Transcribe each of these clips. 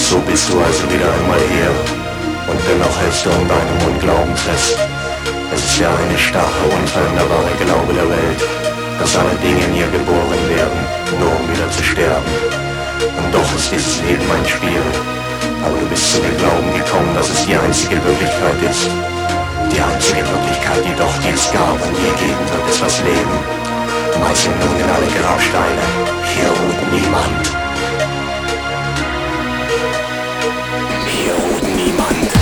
So bist du also wieder einmal hier, und dennoch hältst du an deinem Unglauben fest. Es ist ja eine starre, unveränderbare Glaube der Welt, dass alle Dinge in ihr geboren werden, nur um wieder zu sterben. Und doch ist dieses Leben ein Spiel, aber du bist zu dem Glauben gekommen, dass es die einzige Wirklichkeit ist. Die einzige Wirklichkeit, die doch die es gab und je geben wird, ist das Leben. Meißeln nun in alle Grabsteine, hier ruht niemand. Hier ruht niemand.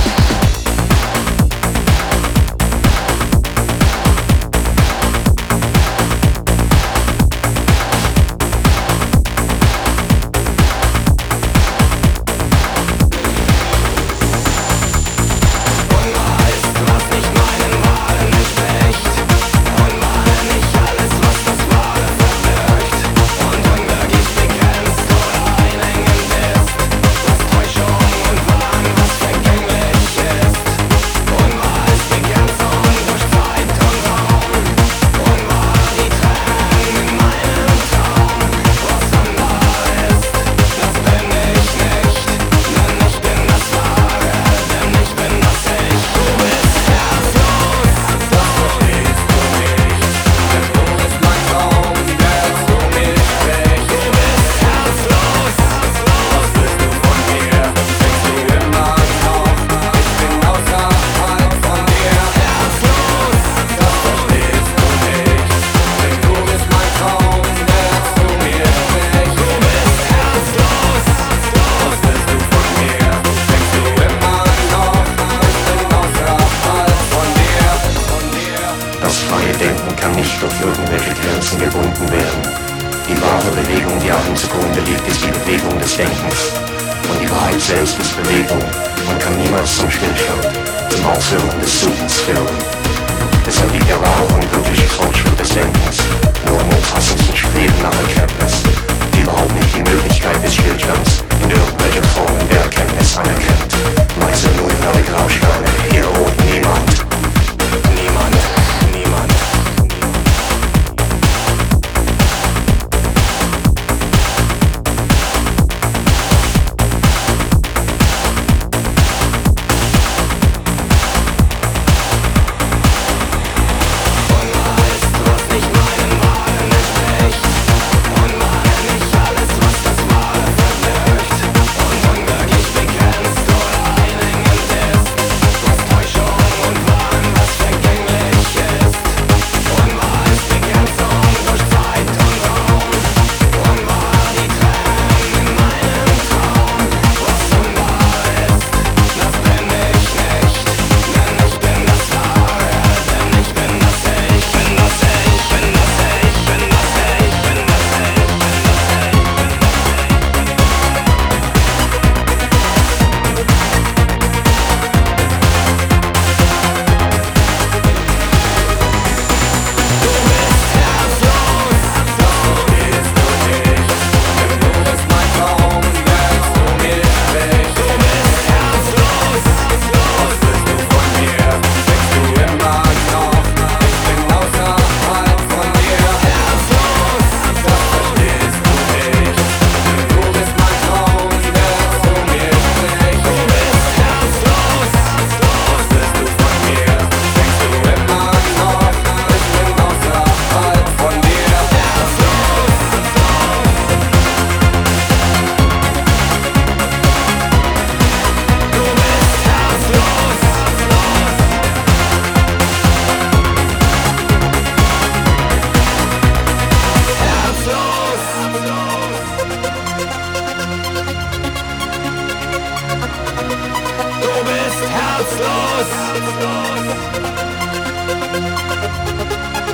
Herzlos!